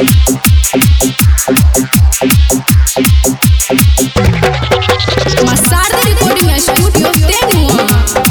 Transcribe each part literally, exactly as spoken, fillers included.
Masardi Recording Studio Tenua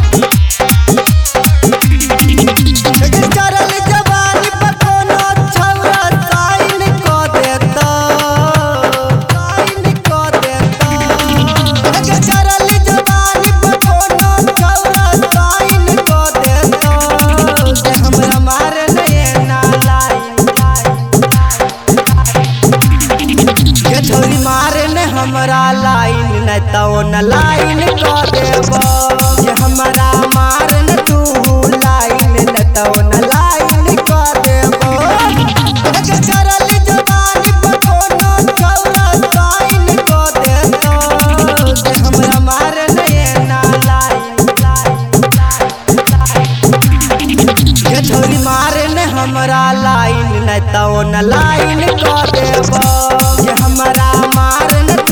हमरा line न तो न लाइन को देबो ये हमरा मार न तू लाइन न तो न लाइन को देबो के चरल जवानी पर कोनो छौरा लाइन को देतो ये हमरा मार न ना लाइन ये छोरी मार न हमरा लाइन न तो न लाइन को देबो ये हमरा मार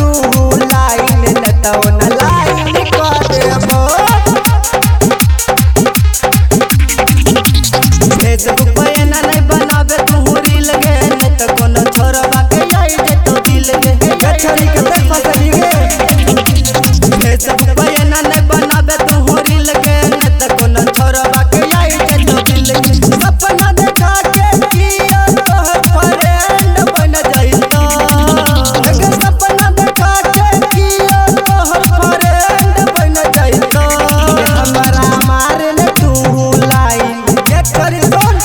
फेसबुक पे ना नहीं बनावे तू रील गे नहीं तो कोनो छोरवा के आई जे तो दिल गे छोरी के पे फसली गे फेसबुक पे ना नहीं बनावे तू रील गे नहीं तो कोनो छोरवा के आई जे तो दिल गे सपना देखा के किया तो फ्रेंड बन जाइतो अगर सपना देखा के किया तो फ्रेंड बन जाइतो हमरा मार ले तू लाइन ये करी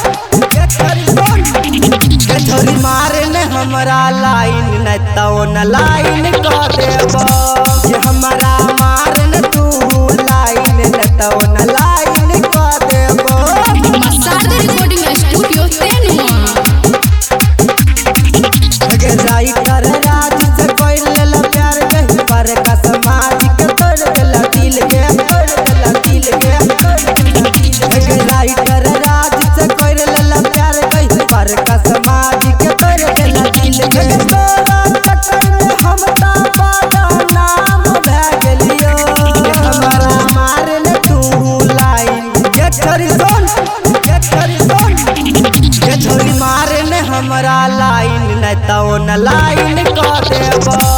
छोरी मारे ने हमरा लाइन न तो न लाइन को देबो ये हमरा मार न तू लाइन न तो न लाइन को देबो Masardi Recording Studio Tenua अगे राइटर राज से कोई लेला प्यार के पर का समाज के तोड़ देला दिल के तोड़ देला दिल के अगे राइटर राज से कोई लेला प्यार के पर का समाज के तोड़ देला दिल के तोरा चक्कर में हम ता बड़ा नाम भे गेलियो हमरा मार ले तू लाइन ये छोरी सुन ये छोरी सुन ये छोरी मार ने हमरा लाइन न तो न लाइन को देबो।